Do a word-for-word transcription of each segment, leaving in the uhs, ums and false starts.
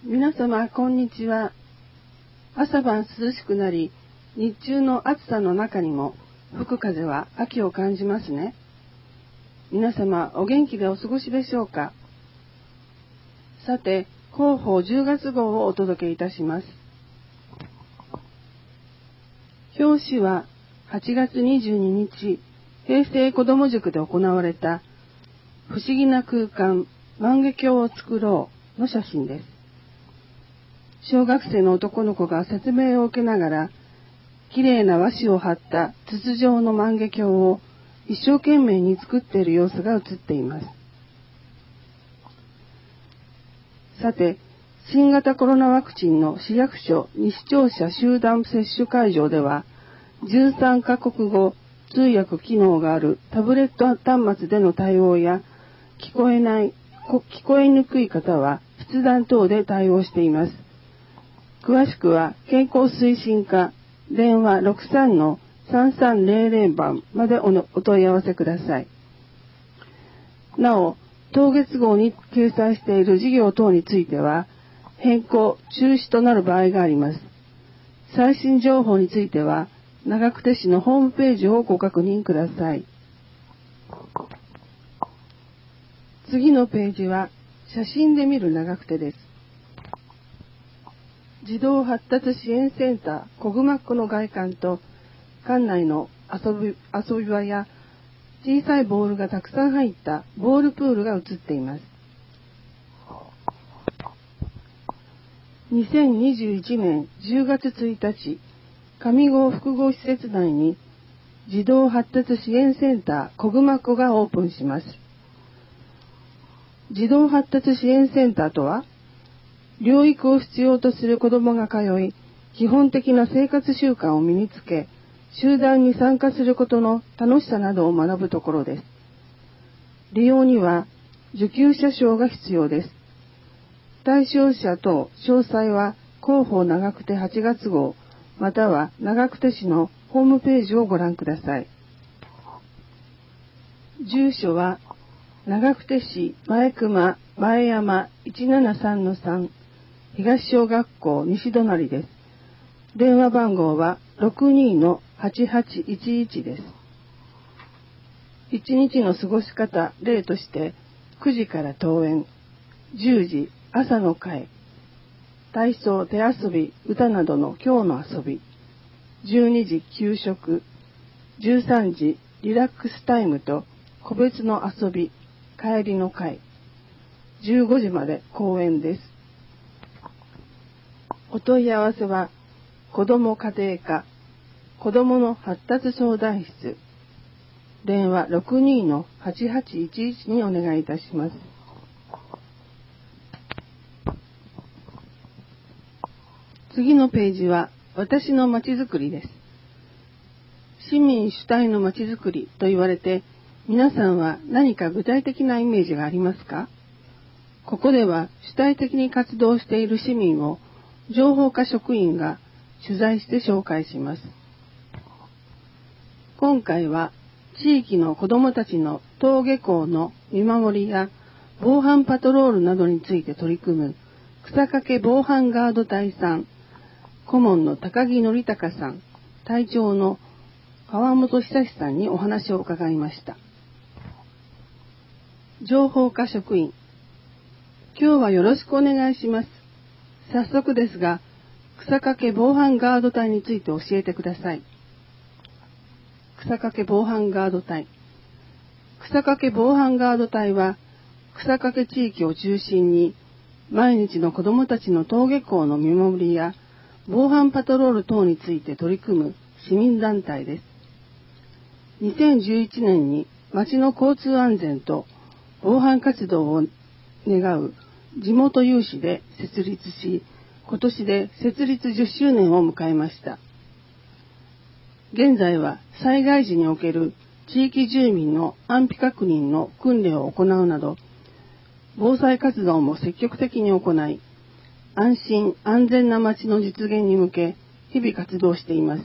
皆様こんにちは。朝晩涼しくなり、日中の暑さの中にも吹く風は秋を感じますね。皆様お元気でお過ごしでしょうか。さて、広報じゅうがつ号をお届けいたします。表紙ははちがつにじゅうににち、平成子ども塾で行われた不思議な空間万華鏡を作ろうの写真です。小学生の男の子が説明を受けながら、きれいな和紙を貼った筒状の万華鏡を一生懸命に作っている様子が写っています。さて、新型コロナワクチンの市役所西庁舎集団接種会場では、じゅうさんかこくご通訳機能があるタブレット端末での対応や、聞こえない、聞こえにくい方は筆談等で対応しています。詳しくは健康推進課電話 ろくさんのさんさんぜろぜろ 番まで お, お問い合わせください。なお、当月号に掲載している事業等については変更・中止となる場合があります。最新情報については長久手市のホームページをご確認ください。次のページは写真で見る長久手です。児童発達支援センターこぐまっこの外観と館内の遊び、遊び場や小さいボールがたくさん入ったボールプールが映っています。にせんにじゅういちねんじゅうがつついたち、上郷複合施設内に児童発達支援センターこぐまっこがオープンします。児童発達支援センターとは、療育を必要とする子どもが通い、基本的な生活習慣を身につけ、集団に参加することの楽しさなどを学ぶところです。利用には受給者証が必要です。対象者等詳細は広報長久手はちがつ号または長久手市のホームページをご覧ください。住所は長久手市前熊前山 いちななさんのさん東小学校西隣です。電話番号は ろくにのはちはちいちいち です。一日の過ごし方例としてくじから登園、じゅうじ朝の会、体操手遊び歌などの今日の遊び、じゅうにじ給食、じゅうさんじリラックスタイムと個別の遊び帰りの会、じゅうごじまで公演です。お問い合わせは子ども家庭課子どもの発達相談室電話 ろくにのはちはちいちいち にお願いいたします。次のページは私のまちづくりです。市民主体のまちづくりと言われて皆さんは何か具体的なイメージがありますか？ここでは主体的に活動している市民を情報課職員が取材して紹介します。今回は地域の子どもたちの登下校の見守りや防犯パトロールなどについて取り組む草掛防犯ガード隊さん、顧問の高木則隆さん、隊長の川本久志さんにお話を伺いました。情報課職員、今日はよろしくお願いします。早速ですが、草掛防犯ガード隊について教えてください。草掛防犯ガード隊。草掛防犯ガード隊は、草掛地域を中心に、毎日の子どもたちの登下校の見守りや、防犯パトロール等について取り組む市民団体です。にせんじゅういちねんに町の交通安全と防犯活動を願う地元有志で設立し、今年で設立じゅっしゅうねんを迎えました。現在は災害時における地域住民の安否確認の訓練を行うなど、防災活動も積極的に行い、安心安全な町の実現に向け日々活動しています。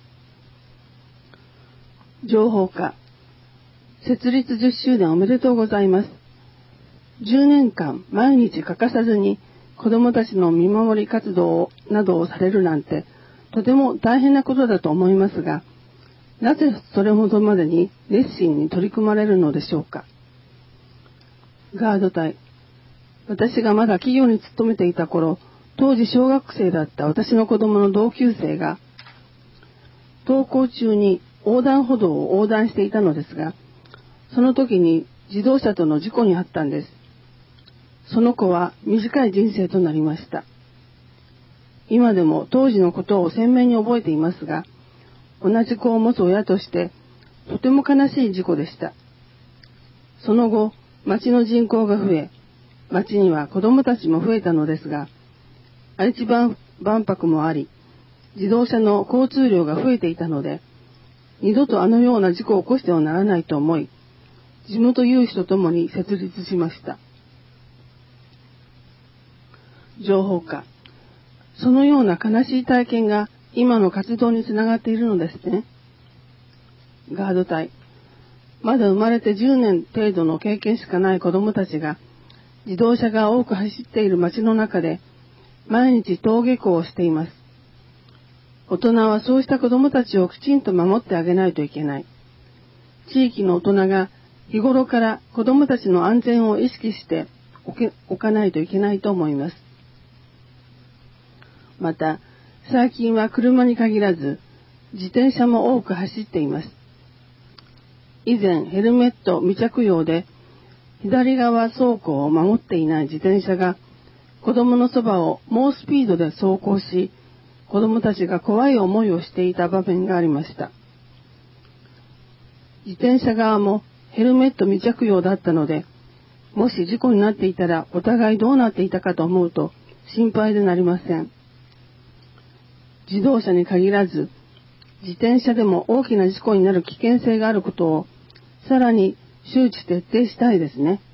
情報課、設立じゅっしゅうねんおめでとうございます。じゅうねんかん毎日欠かさずに子供たちの見守り活動などをされるなんて、とても大変なことだと思いますが、なぜそれほどまでに熱心に取り組まれるのでしょうか。ガード隊。私がまだ企業に勤めていた頃、当時小学生だった私の子供の同級生が、登校中に横断歩道を横断していたのですが、その時に自動車との事故に遭ったんです。その子は短い人生となりました。今でも当時のことを鮮明に覚えていますが、同じ子を持つ親としてとても悲しい事故でした。その後、町の人口が増え、町には子供たちも増えたのですが、愛知万博もあり、自動車の交通量が増えていたので、二度とあのような事故を起こしてはならないと思い、地元有志とともに設立しました。情報化。そのような悲しい体験が今の活動につながっているのですね。ガード隊。まだ生まれてじゅうねん程度の経験しかない子供たちが、自動車が多く走っている街の中で、毎日登下校をしています。大人はそうした子供たちをきちんと守ってあげないといけない。地域の大人が日頃から子供たちの安全を意識しておけ、おかないといけないと思います。また、最近は車に限らず、自転車も多く走っています。以前、ヘルメット未着用で、左側走行を守っていない自転車が、子供のそばを猛スピードで走行し、子供たちが怖い思いをしていた場面がありました。自転車側もヘルメット未着用だったので、もし事故になっていたらお互いどうなっていたかと思うと心配でなりません。自動車に限らず、自転車でも大きな事故になる危険性があることをさらに周知徹底したいですね。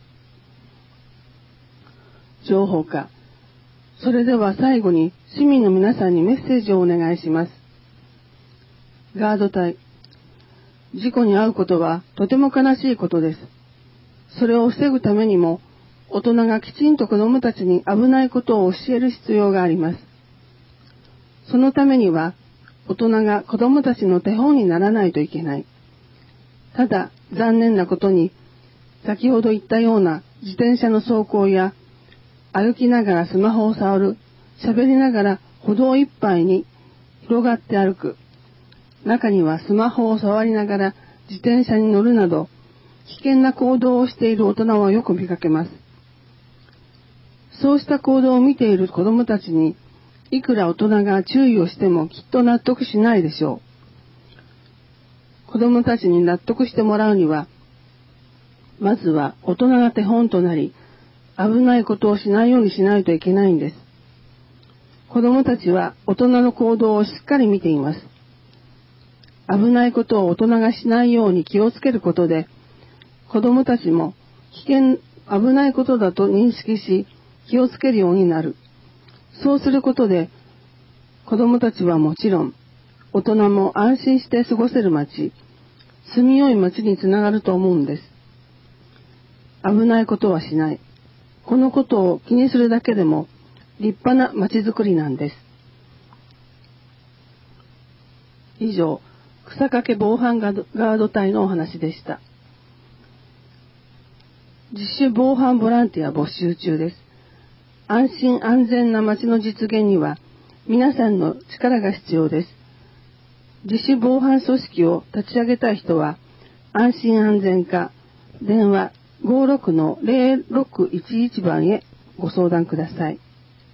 情報化。それでは最後に市民の皆さんにメッセージをお願いします。ガード隊。事故に遭うことはとても悲しいことです。それを防ぐためにも、大人がきちんと子供たちに危ないことを教える必要があります。そのためには、大人が子供たちの手本にならないといけない。ただ、残念なことに、先ほど言ったような自転車の走行や、歩きながらスマホを触る、喋りながら歩道いっぱいに広がって歩く。中にはスマホを触りながら自転車に乗るなど、危険な行動をしている大人はよく見かけます。そうした行動を見ている子供たちに、いくら大人が注意をしてもきっと納得しないでしょう。子供たちに納得してもらうには、まずは大人が手本となり、危ないことをしないようにしないといけないんです。子供たちは大人の行動をしっかり見ています。危ないことを大人がしないように気をつけることで、子供たちも危険、危ないことだと認識し、気をつけるようになる。そうすることで、子供たちはもちろん、大人も安心して過ごせる街、住みよい街につながると思うんです。危ないことはしない。このことを気にするだけでも立派な街づくりなんです。以上、草掛防犯ガード隊のお話でした。自主防犯ボランティア募集中です。安心安全な街の実現には皆さんの力が必要です。自主防犯組織を立ち上げたい人は、安心安全課電話 ごろくのゼロろくいちいち 番へご相談ください。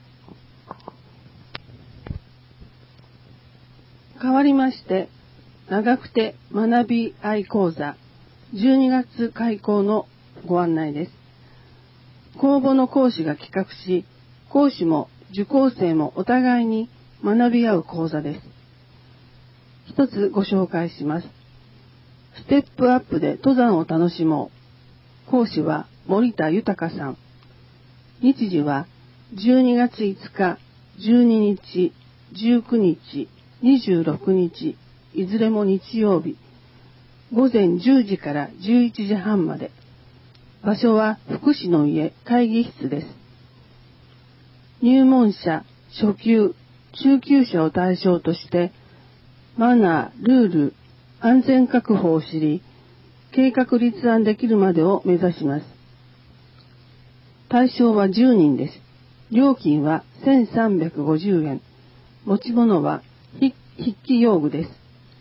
代わりまして、長久手学び愛講座じゅうにがつ開講のご案内です。公募の講師が企画し、講師も受講生もお互いに学び合う講座です。一つご紹介します。ステップアップで登山を楽しもう。講師は森田豊さん。日時はじゅうにがついつか、じゅうににち、じゅうくにち、にじゅうろくにち、いずれも日曜日、ごぜんじゅうじからじゅういちじはんまで。場所は福祉の家会議室です。 入門者、初級、中級者を対象として、マナー、ルール、安全確保を知り、計画立案できるまでを目指します。対象はじゅうにんです。料金はせんさんびゃくごじゅうえん。持ち物は筆記用具です。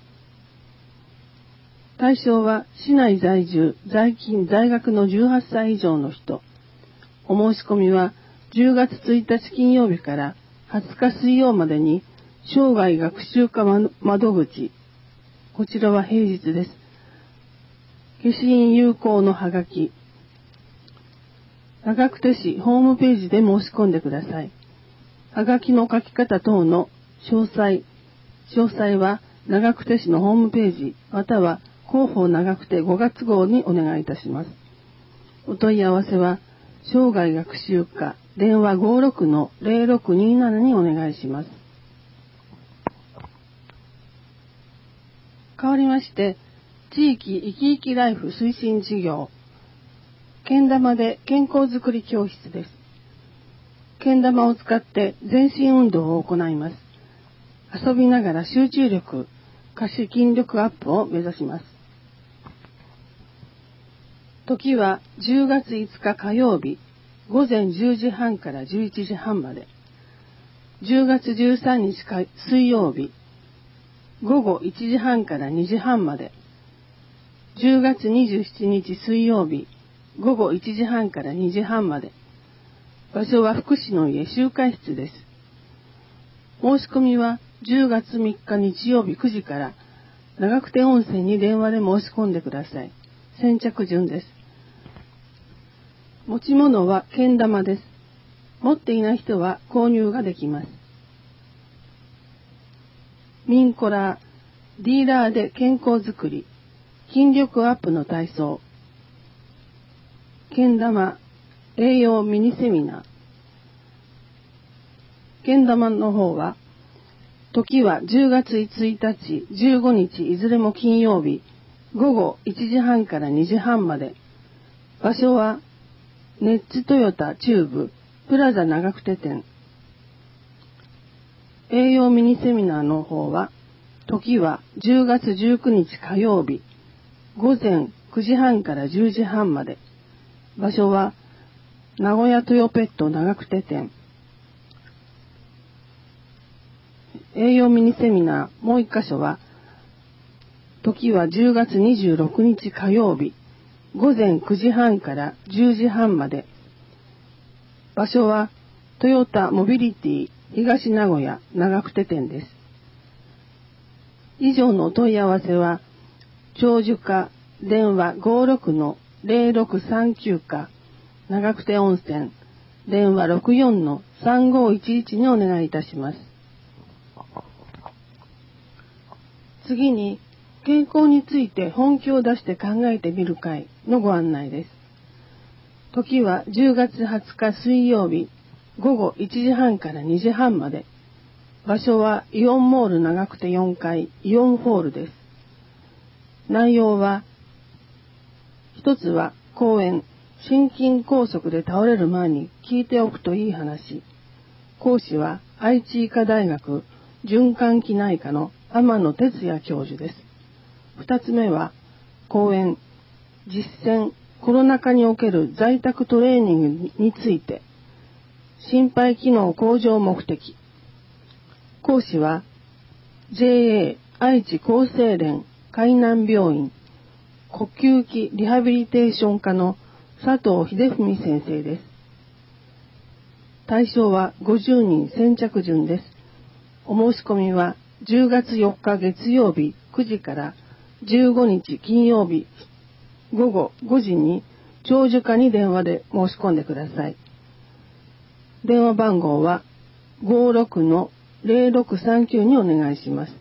対象は市内在住、在勤、在学のじゅうはっさい以上の人。お申し込みはじゅうがつついたち金曜日からはつか水曜までに生涯学習課窓口。こちらは平日です。消印有効のハガキ。長久手市ホームページで申し込んでください。ハガキの書き方等の詳細。詳細は長久手市のホームページまたは広報長久手ごがつ号にお願いいたします。お問い合わせは生涯学習課電話 ごろくのぜろろくにーなな にお願いします。代わりまして、地域生き生きライフ推進事業、けん玉で健康づくり教室です。けん玉を使って全身運動を行います。遊びながら集中力、下肢筋力アップを目指します。時はじゅうがついつか火曜日、ごぜんじゅうじはんからじゅういちじはんまで。じゅうがつじゅうさんにち水曜日、ごごいちじはんからにじはんまで。じゅうがつにじゅうしちにち水曜日、ごごいちじはんからにじはんまで。場所は福祉の家集会室です。申し込みはじゅうがつみっか日曜日くじから長久手温泉に電話で申し込んでください。先着順です。持ち物はけん玉です。持っていない人は購入ができます。ミンコラー、ディーラーで健康づくり、筋力アップの体操、けん玉、栄養ミニセミナー。けん玉の方は、時はじゅうがつついたち、じゅうごにちいずれも金曜日、ごごいちじはんからにじはんまで。場所は、ネッツトヨタ中部、プラザ長久手店。栄養ミニセミナーの方は、時はじゅうがつじゅうくにち火曜日、ごぜんくじはんからじゅうじはんまで。場所は、名古屋トヨペット長久手店。栄養ミニセミナーもう一箇所は、時はじゅうがつにじゅうろくにち火曜日、ごぜんくじはんからじゅうじはんまで。場所は、トヨタモビリティ東名古屋長久手店です。以上のお問い合わせは、長寿課電話 ごろくのぜろろくさんきゅう 課長久手温泉電話 ろくよんのさんごいちいち にお願いいたします。次に、健康について本気を出して考えてみる会のご案内です。時はじゅうがつはつか水曜日、ごごいちじはんからにじはんまで。場所はイオンモール長久手よんかいイオンホールです。内容は、一つは講演、心筋梗塞で倒れる前に聞いておくといい話。講師は愛知医科大学循環器内科の天野哲也教授です。二つ目は、講演、実践、コロナ禍における在宅トレーニングについて、心肺機能向上目的。講師は、ジェーエー 愛知厚生連海南病院呼吸器リハビリテーション科の佐藤秀文先生です。対象はごじゅうにん先着順です。お申し込みはじゅうがつよっか月曜日くじからじゅうごにち金曜日ごごごじに長寿課に電話で申し込んでください。電話番号は ごろくのぜろろくさんきゅう にお願いします。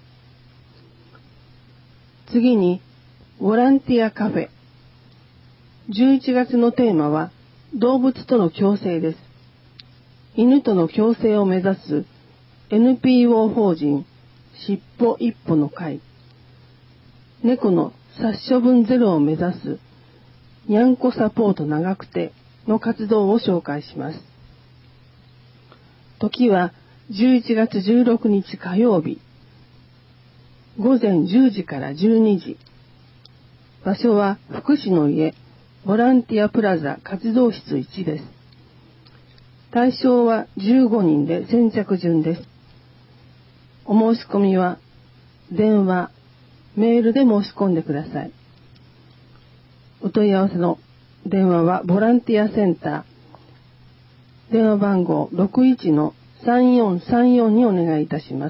次に、ボランティアカフェ。じゅういちがつのテーマは、動物との共生です。犬との共生を目指す エヌピーオー 法人、しっぽ一歩の会。猫の殺処分ゼロを目指す、にゃんこサポート長久手の活動を紹介します。 時はじゅういちがつじゅうろくにち火曜日、ごぜんじゅうじからじゅうにじ。場所は福祉の家、ボランティアプラザ活動室いちです。対象はじゅうごにんで先着順です。お申し込みは電話、メールで申し込んでください。お問い合わせの電話はボランティアセンター、電話番号 ろくいちのさんよんさんよん にお願いいたします。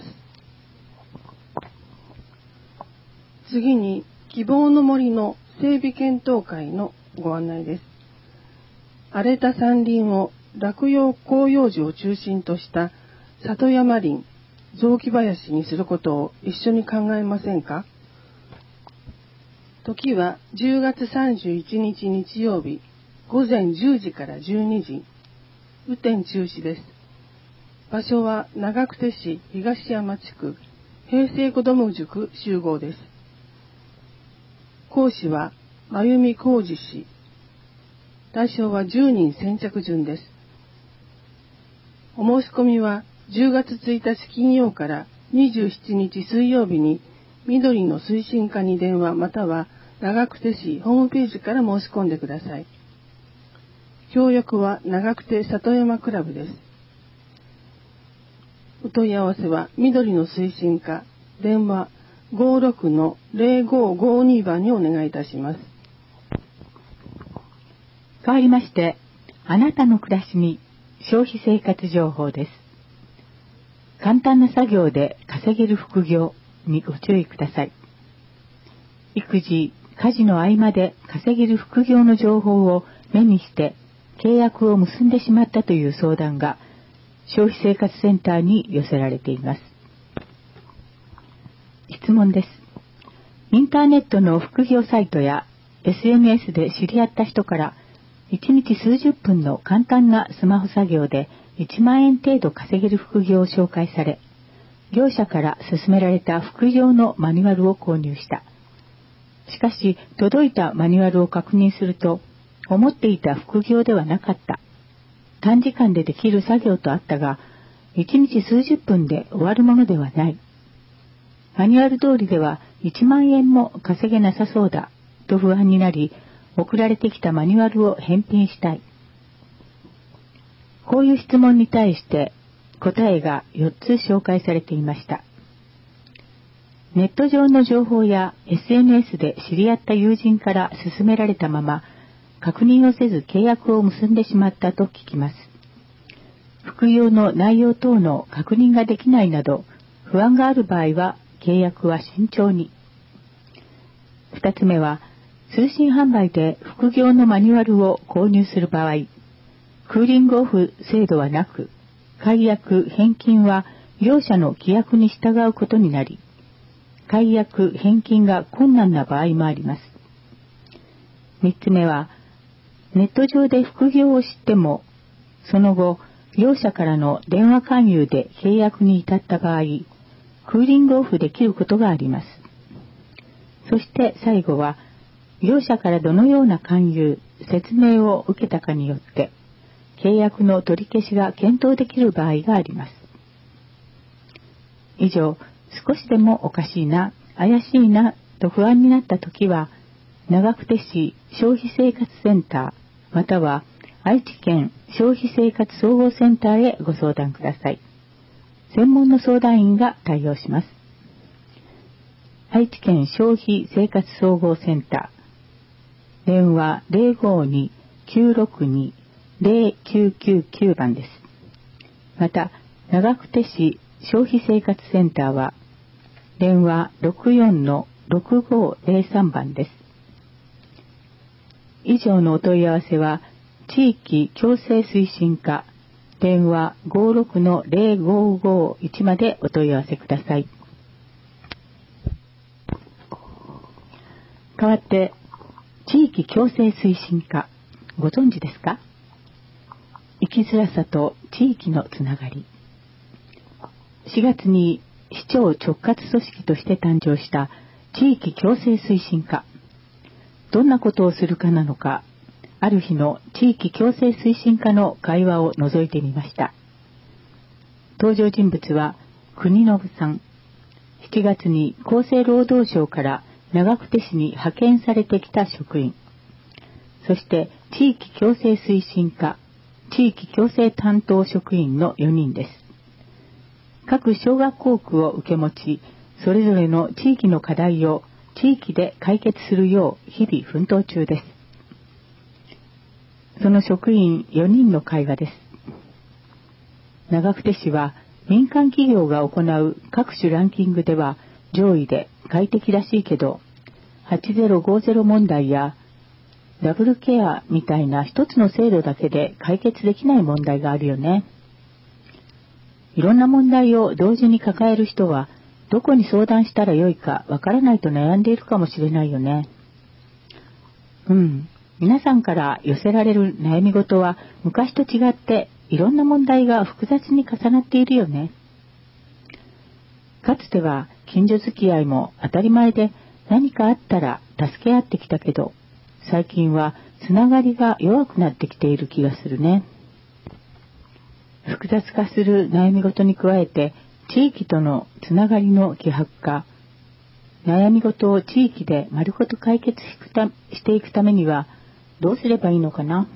次に、希望の森の整備検討会のご案内です。荒れた山林を落葉広葉樹を中心とした里山林、雑木林にすることを一緒に考えませんか？時はじゅうがつさんじゅういちにち日曜日、ごぜんじゅうじからじゅうにじ、雨天中止です。場所は長久手市東山地区平成子ども塾集合です。講師は真由美浩二氏。対象はじゅうにん先着順です。お申し込みはじゅうがつついたち金曜からにじゅうしちにち水曜日に緑の推進課に電話または長久手市ホームページから申し込んでください。協力は長久手里山クラブです。お問い合わせは緑の推進課電話 ごろくのぜろごごに 番にお願いいたします。 変わりまして、あなたの暮らしに消費生活情報です。簡単な作業で稼げる副業にご注意ください。育児、家事の合間で稼げる副業の情報を目にして契約を結んでしまったという相談が消費生活センターに寄せられています。質問です。インターネットの副業サイトや エスエヌエス で知り合った人からいちにち数十分の簡単なスマホ作業でいちまんえん程度稼げる副業を紹介され、業者から勧められた副業のマニュアルを購入した。しかし、届いたマニュアルを確認すると、思っていた副業ではなかった。短時間でできる作業とあったが、いちにち数十分で終わるものではない。マニュアル通りではいちまんえんも稼げなさそうだ、と不安になり、送られてきたマニュアルを返品したい。こういう質問に対して答えがよっつ紹介されていました。ネット上の情報や エスエヌエス で知り合った友人から勧められたまま確認をせず契約を結んでしまったと聞きます。副業の内容等の確認ができないなど不安がある場合は契約は慎重に。二つ目は通信販売で副業のマニュアルを購入する場合、クーリングオフ制度はなく、解約・返金は業者の規約に従うことになり、解約・返金が困難な場合もあります。三つ目は、ネット上で副業を知っても、その後、業者からの電話勧誘で契約に至った場合、クーリングオフできることがあります。そして最後は、業者からどのような勧誘、説明を受けたかによって、契約の取り消しが検討できる場合があります。以上、少しでもおかしいな、怪しいな、と不安になったときは、長久手市消費生活センター、または愛知県消費生活総合センターへご相談ください。専門の相談員が対応します。愛知県消費生活総合センター、電話 ぜろごに きゅうろくに ぜろきゅうきゅうきゅう 番です。また、長久手市消費生活センターは、電話 ろくよんのろくごぜろさん 番です。以上のお問い合わせは、地域共生推進課、電話 ごろくのぜろごごいち までお問い合わせください。代わって、地域共生推進課、ご存知ですか？生きづらさと地域のつながり。しがつに市長直轄組織として誕生した地域共生推進課。どんなことをするかなのか、ある日の地域共生推進課の会話を覗いてみました。 登場人物は国信さん。しちがつに厚生労働省から長久手市に派遣されてきた職員。そして地域共生推進課、地域共生担当職員のよにんです。各小学校区を受け持ち、それぞれの地域の課題を地域で解決するよう日々奮闘中です。その職員よにんの会話です。長久手市は民間企業が行う各種ランキングでは上位で快適らしいけど、はちぜろごぜろ問題やダブルケアみたいな一つの制度だけで解決できない問題があるよね。いろんな問題を同時に抱える人はどこに相談したらよいかわからないと悩んでいるかもしれないよね。うん、皆さんから寄せられる悩み事は昔と違っていろんな問題が複雑に重なっているよね。かつては近所付き合いも当たり前で何かあったら助け合ってきたけど、最近はつながりが弱くなってきている気がするね。複雑化する悩み事に加えて地域とのつながりの希薄化、悩み事を地域で丸ごと解決していくためにはどうすればいいのかな。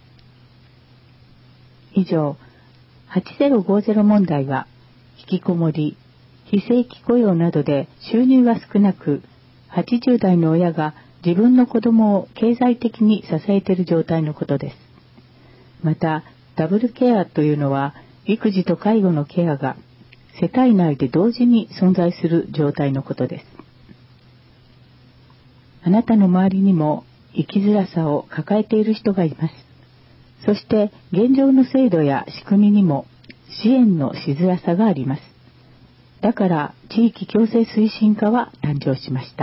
以上、はちぜろごぜろ問題は引きこもり、非正規雇用などで収入が少なく、はちじゅう代の親が自分の子供を経済的に支えている状態のことです。また、ダブルケアというのは育児と介護のケアが世帯内で同時に存在する状態のことです。あなたの周りにも生きづらさを抱えている人がいます。そして現状の制度や仕組みにも支援のしづらさがあります。だから地域共生推進課は誕生しました。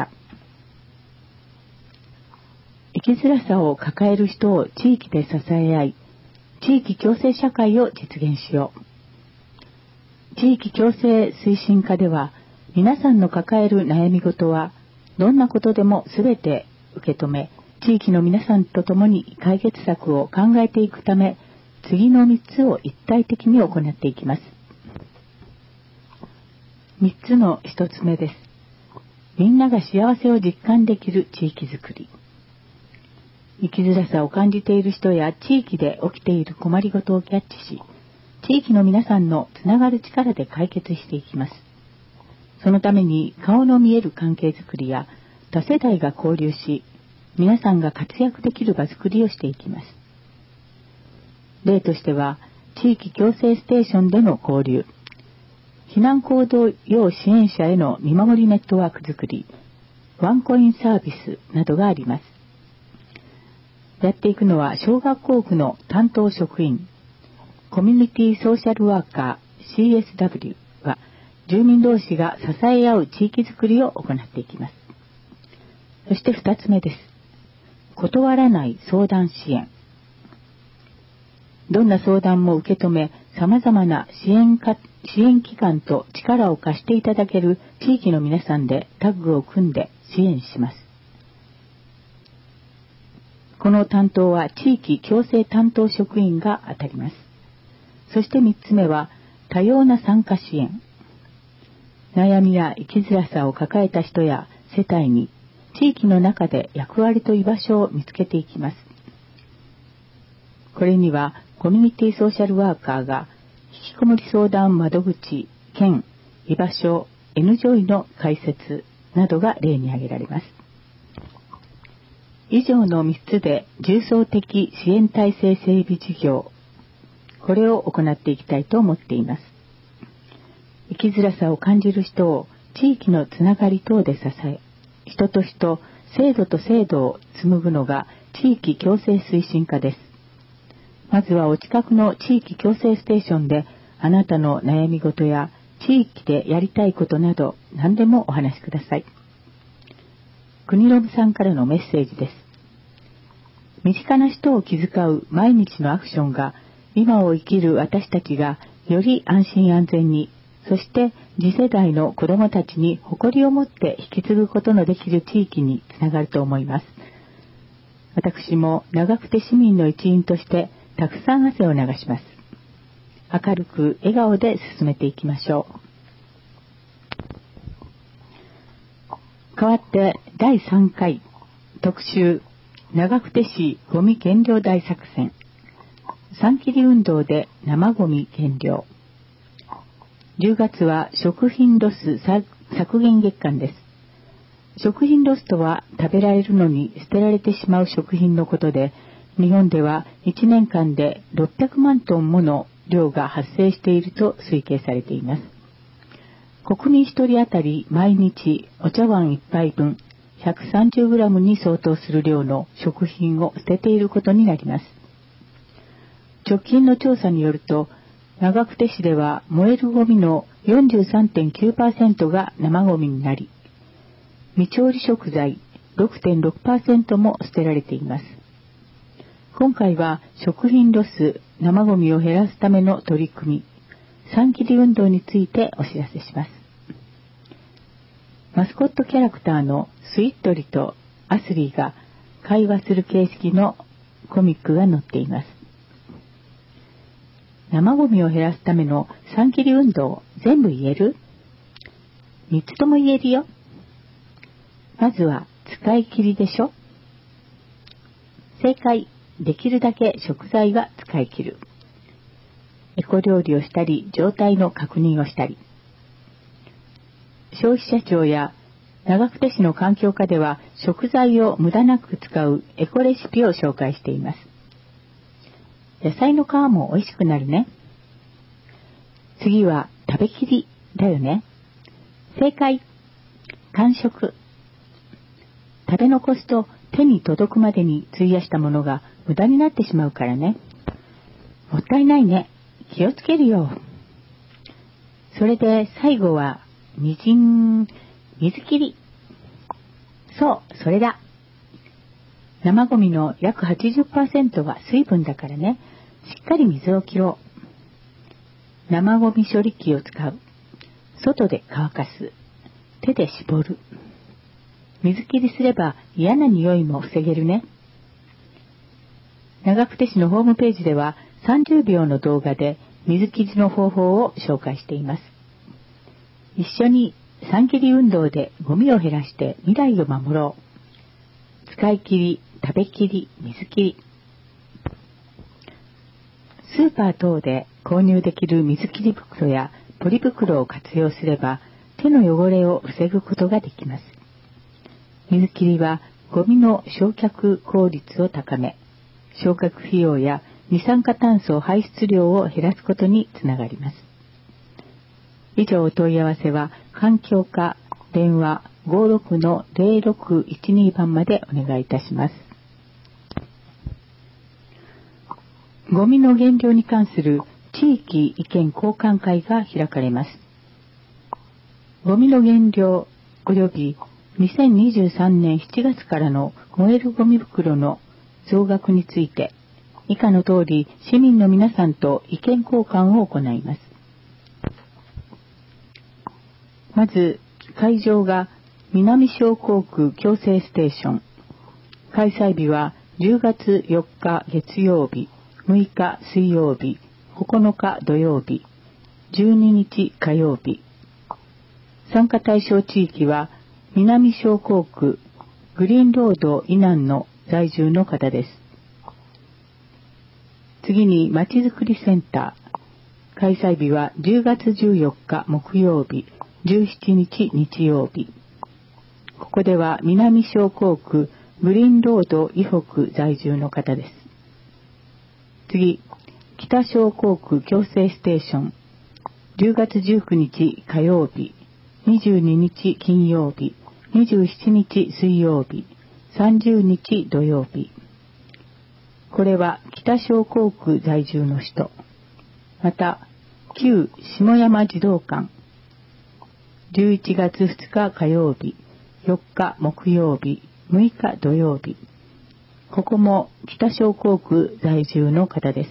生きづらさを抱える人を地域で支え合い、地域共生社会を実現しよう。地域共生推進課では、皆さんの抱える悩み事はどんなことでもすべて受け止め、地域の皆さんと共に解決策を考えていくため、次のみっつを一体的に行っていきます。みっつのひとつめです。みんなが幸せを実感できる地域づくり。生きづらさを感じている人や地域で起きている困りごとをキャッチし、地域の皆さんのつながる力で解決していきます。そのために顔の見える関係づくりや多世代が交流し、皆さんが活躍できる場づくりをしていきます。例としては、地域共生ステーションでの交流、避難行動要支援者への見守りネットワークづくり、ワンコインサービスなどがあります。やっていくのは小学校区の担当職員、コミュニティソーシャルワーカー シーエスダブリュー は住民同士が支え合う地域づくりを行っていきます。そしてふたつめです。断らない相談支援。どんな相談も受け止め、様々な支援か支援機関と力を貸していただける地域の皆さんでタッグを組んで支援します。この担当は地域共生担当職員が当たります。そしてみっつめは多様な参加支援。悩みや生きづらさを抱えた人や世帯に地域の中で役割と居場所を見つけていきます。これにはコミュニティソーシャルワーカーが引きこもり相談窓口兼居場所 エヌジョイ の開設などが例に挙げられます。以上のみっつで重層的支援体制整備事業、これを行っていきたいと思っています。生きづらさを感じる人を地域のつながり等で支え、人と人、制度と制度を紡ぐのが地域共生推進課です。まずはお近くの地域共生ステーションであなたの悩み事や地域でやりたいことなど何でもお話しください。国信さんからのメッセージです。身近な人を気遣う毎日のアクションが今を生きる私たちがより安心安全に、そして次世代の子どもたちに誇りを持って引き継ぐことのできる地域につながると思います。私も長久手市民の一員としてたくさん汗を流します。 明るく笑顔で進めていきましょう。代わってだいさんかい特集長久手市ゴミ減量大作戦、三切り運動で生ゴミ減量。じゅうがつは食品ロス削減月間です。食品ロスとは食べられるのに捨てられてしまう食品のことで、日本ではいちねんかんでろっぴゃくまんトンもの量が発生していると推計されています。国民ひとり当たり毎日お茶碗いっぱいぶん ひゃくさんじゅうグラム に相当する量の食品を捨てていることになります。直近の調査によると、長久手市では燃えるゴミの よんじゅうさんてんきゅうパーセント が生ゴミになり、未調理食材 ろくてんろくパーセント も捨てられています。今回は食品ロス、生ゴミを減らすための取り組み、三切り運動についてお知らせします。マスコットキャラクターのスイットリとアスリーが会話する形式のコミックが載っています。生ゴミを減らすための三切り運動、全部言える？三つとも言えるよ。まずは使い切りでしょ。正解、できるだけ食材は使い切る。エコ料理をしたり、状態の確認をしたり。消費者庁や長久手市の環境課では食材を無駄なく使うエコレシピを紹介しています。野菜の皮も美味しくなるね。次は食べきりだよね。正解、完食。食べ残すと手に届くまでに費やしたものが無駄になってしまうからね。もったいないね。気をつけるよ。それで最後はみじん水切り。そう、それだ。生ゴミの約 はちじゅっパーセント は水分だからね。しっかり水を切ろう。生ゴミ処理機を使う。外で乾かす。手で絞る。水切りすれば嫌な匂いも防げるね。長久手市のホームページではさんじゅうびょうの動画で水切りの方法を紹介しています。一緒に三切り運動でゴミを減らして未来を守ろう。使い切り、食べきり、水切り。スーパー等で購入できる水切り袋やポリ袋を活用すれば手の汚れを防ぐことができます。水切りはゴミの焼却効率を高め、焼却費用や二酸化炭素排出量を減らすことにつながります。以上お問い合わせは環境課電話 ごろくのぜろろくいちに 番までお願いいたします。ゴミの減量に関する地域意見交換会が開かれます。ゴミの減量及びにせんにじゅうさんねんしちがつからの燃えるゴミ袋の増額について、以下の通り市民の皆さんと意見交換を行います。まず、会場が南小航空共生ステーション。開催日はじゅうがつよっか月曜日、むいか水曜日、ここのか土曜日、じゅうににち火曜日。参加対象地域は南小航空グリーンロード以南の在住の方です。次にまちづくりセンター。開催日はじゅうがつじゅうよっか木曜日、じゅうしちにち日曜日。ここでは南小航空グリーンロード以北在住の方です。次、北小航空共生ステーション。じゅうがつじゅうくにち火曜日、にじゅうににち金曜日、にじゅうしちにち水曜日、さんじゅうにち土曜日。これは北小航空在住の人。また、旧下山児童館。じゅういちがつふつか火曜日、よっか木曜日、むいか土曜日。ここも北小航空在住の方です。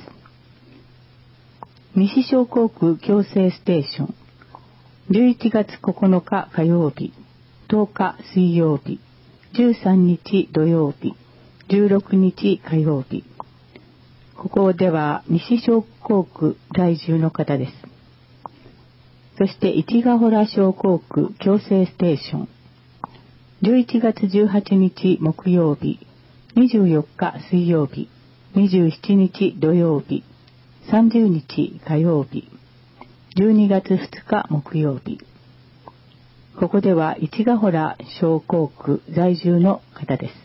西小航空共生ステーション。じゅういちがつここのか火曜日、とおか水曜日、じゅうさんにち土曜日、じゅうろくにち火曜日。ここでは西小港区在住の方です。そして市ヶ原小港区共生ステーション、じゅういちがつじゅうはちにち木曜日、にじゅうよっか水曜日、にじゅうしちにち土曜日、さんじゅうにち火曜日、じゅうにがつふつか木曜日。ここでは市ヶ原小港区在住の方です。